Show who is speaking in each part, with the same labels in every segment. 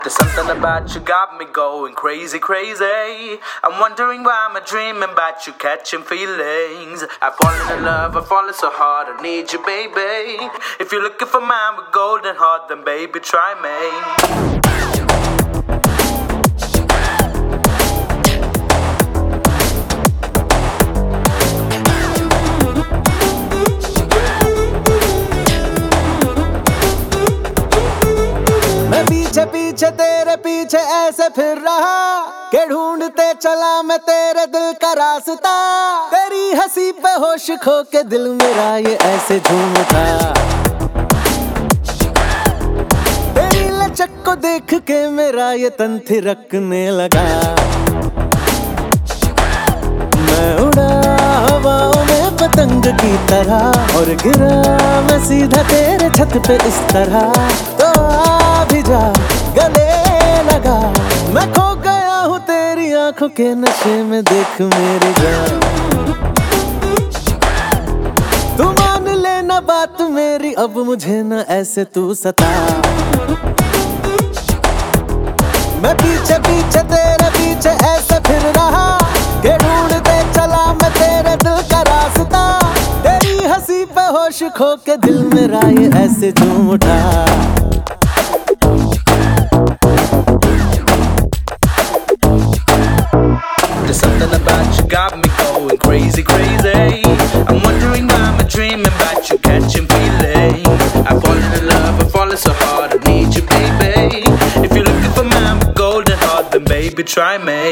Speaker 1: There's something about you got me going crazy, crazy. I'm wondering why I'm dreaming about you catching feelings. I've fallen in love, I've fallen so hard, I need you, baby. If you're looking for mine with golden heart, then baby, try me.
Speaker 2: पीछे पीछे तेरे पीछे ऐसे फिर रहा के ढूंढते चला मैं तेरे दिल का रास्ता। तेरी हंसी पे होश खो के दिल मेरा ये ऐसे झूम उठा। तेरी लचक को देख के मेरा ये तन थिरकने लगा। मैं उड़ा हवाओं में पतंग की तरह और गिरा मैं सीधा तेरे छत पे इस तरह। तो भी जा गले लगा, मैं खो गया हूँ तेरी आंखों के नशे में, देख मेरी जान। तू मान लेना बात मेरी, अब मुझे न ऐसे तू सता। मैं पीछे पीछे तेरे पीछे ऐसे फिर रहा के ढूंढते चला मैं तेरे दिल का रास्ता। तेरी हंसी पे होश खो के दिल मेरा ये ऐसे झूम उठा।
Speaker 1: There's something about you got me going crazy, crazy. I'm wondering why I'm dreaming about you catching feelings. I've fallen in love, I've fallen so hard, I need you, baby. If you're looking for mine with golden heart, then baby, try me.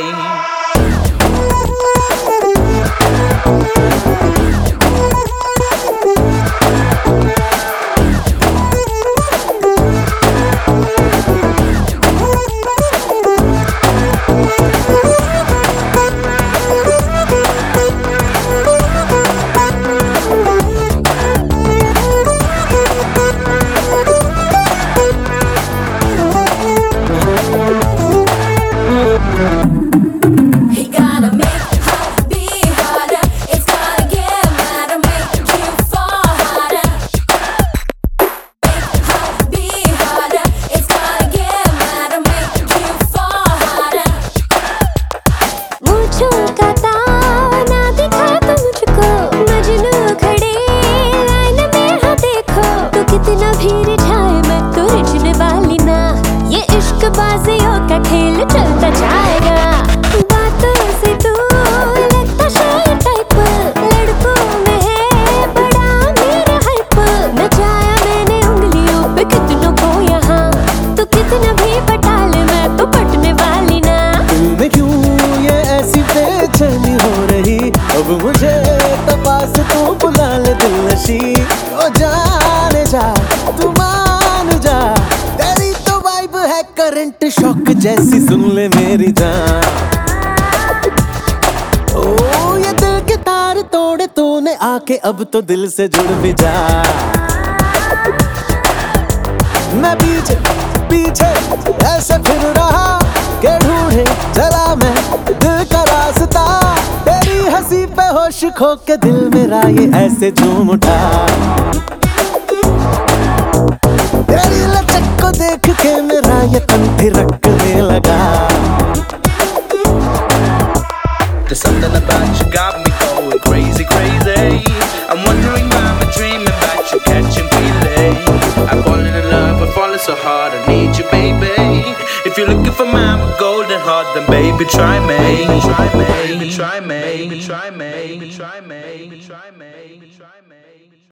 Speaker 3: खेल चलता जाएगा। बातों से तू लगता शायर type, लड़कों में है बड़ा मेरा हाइप। नचाया मैंने उंगलियों पे कितनों को यहाँ, तो कितना भी पटा ले मैं तो पटने वाली ना।
Speaker 2: दिल में क्यों ये ऐसी बेचैनी हो रही, अब मुझे तो पास तू बुला ले दिल नशी। ओ जाने जा तू मान जा, तेरी तो वाइब है करंट शॉक जैसी, सुन ले मेरी जान। ओ ये दिल के तार तोड़े तूने आके, अब तो दिल से जुड़ भी जा। मैं पीछे पीछे ऐसे फिर रहा के ढूंढे चला मैं दिल का रास्ता। तेरी हंसी पे होश खो के दिल मेरा ये ऐसे झूम उठा। तेरी लचक को देख के मेरा ये तन थिरकने लगा।
Speaker 1: There's something about you got me going crazy, crazy. I'm wondering why I'm dreaming about you catching feelings. I've fallen in love, I've fallen so hard, I need you, baby. If you're looking for mine with golden heart, then baby, try me. Try me, try me, try me, try me, try me, try me.